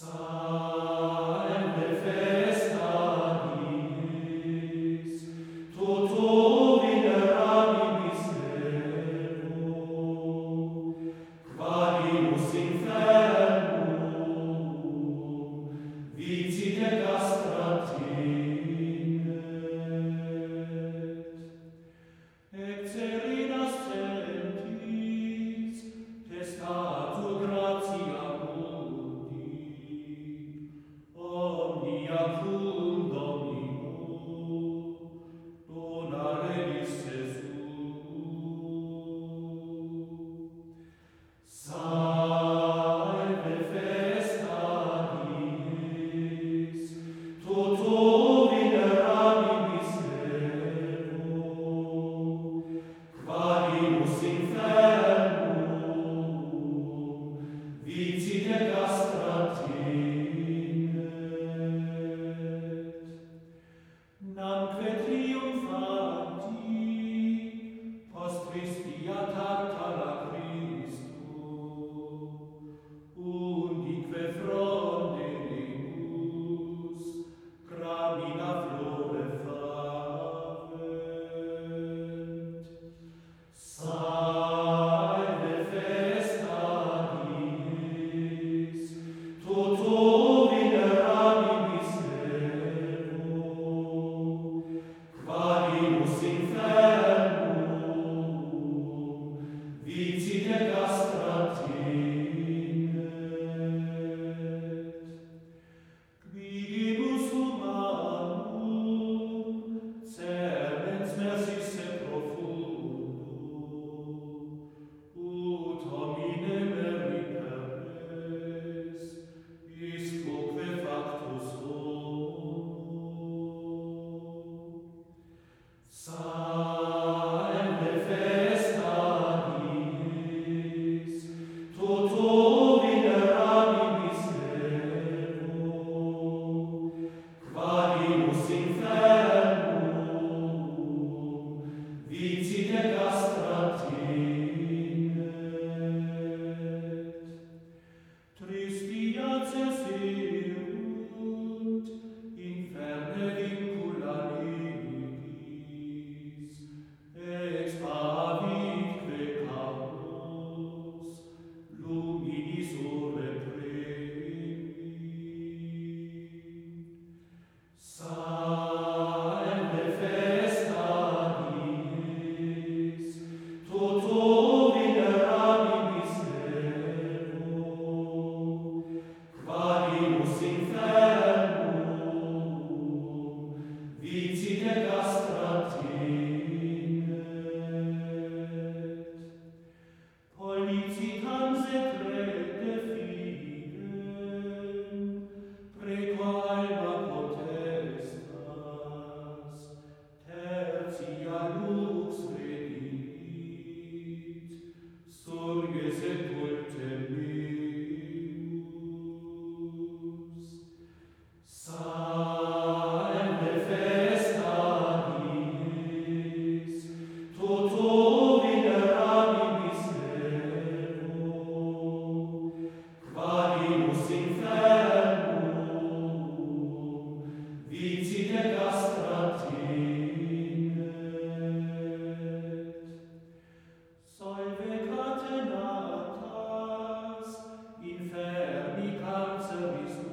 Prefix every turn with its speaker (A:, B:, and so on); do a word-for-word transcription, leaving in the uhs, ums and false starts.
A: Salve festa dies, toto venerabilis servo, qualius infernum vicite castrat tinet. Et serenas centis testatur gratia mundi, omnia cum Domino donare isse Salve festa dies, toto venerabilis servo, qualius infernum vicite castrat tinet. Namque triumphanti post tristia tartara Christo, undique fronde negus gramina flore favent. Salve festa dies, toto venerabilis servo, qualius infernum vicite castrat tinet. Quidibus humanum cernens mersisse profundo, ut homine meriter res, isquoque factus homo. Salve festa dies, toto venerabilis servo, qualius infernum vicite castrat tinet. Tristiatia serunt inferne vincula nihis, expavitque camus luminis orbe premi. Salve festa dies, toto venerabilis servo, qualius infernum vicite castrat tinet. Pollicitans et rete fidem, prequa alma potestas, tertia lux redit, surge sepultem meus. Salve festa dies, toto venerabilis servo, qualius infernum vicite castrat tinet. Salve catenatas infermi canceris